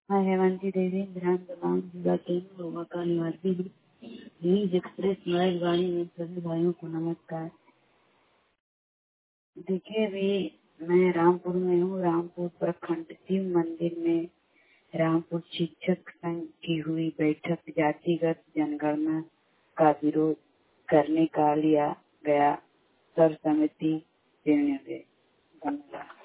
मैं हेमंती देवी विधानसभा जिला केंद्र गोवा का निवासी हूँ। न्यूज एक्सप्रेस मराठवाणी में सभी भाइयों को नमस्कार। देखिए, अभी मैं रामपुर में हूँ। रामपुर प्रखंड शिव मंदिर में रामपुर शिक्षक संघ की हुई बैठक जातिगत जनगणना का विरोध करने का लिया गया सर्वसम्मति निर्णय। धन्यवाद।